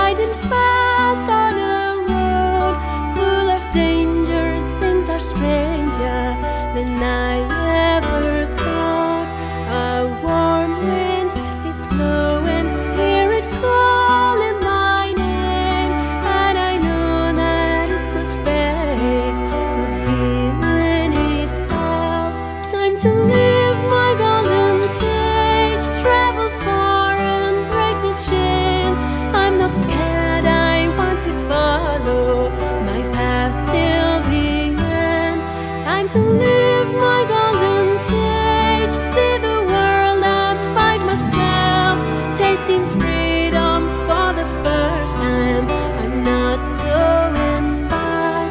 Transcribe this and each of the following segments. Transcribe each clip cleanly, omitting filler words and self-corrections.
riding fast on a road full of dangers. Things are stranger than I ever thought. A warm wind is blowing, hear it calling my name, and I know that it's my faith revealing itself. Time to live my golden cage, travel far and break the chains. I'm not scared, I want to follow my path till the end. Time to live my golden cage, see the world and find myself, tasting freedom for the first time. I'm not going back.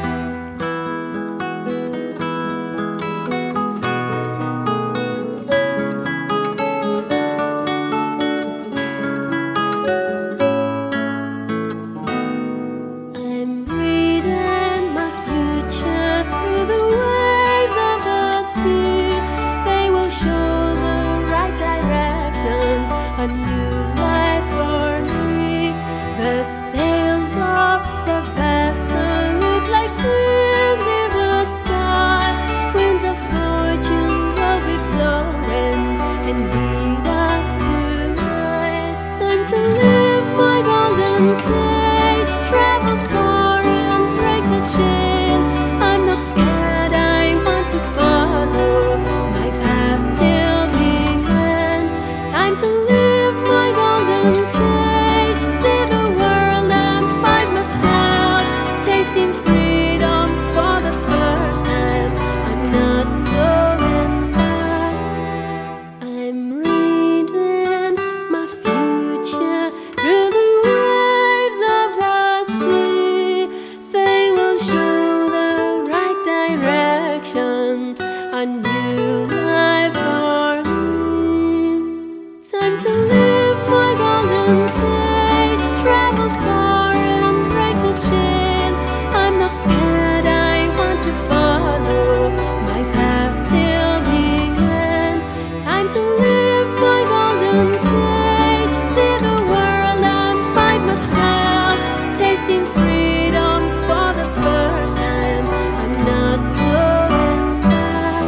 I'm reading my future through the waves of the sea. They will show the right direction, a new life for me. The sails of the vessel look like wings in the sky. Winds of fortune will be blowing and lead us tonight. Time to live my golden cage, travel far and break the chains. I'm not scared, I want to follow my path till the end. Time to live my golden cage, see the world and find myself, tasting freedom for the first time. I'm not going back. I'm reading my future through the waves of the sea. They will show the right direction, a new life for me. Time to live my golden cage, travel far and break the chains. I'm not scared, I want to follow my path till the end. Time to live my golden cage, see the world and find myself, tasting freedom for the first time. I'm not going back.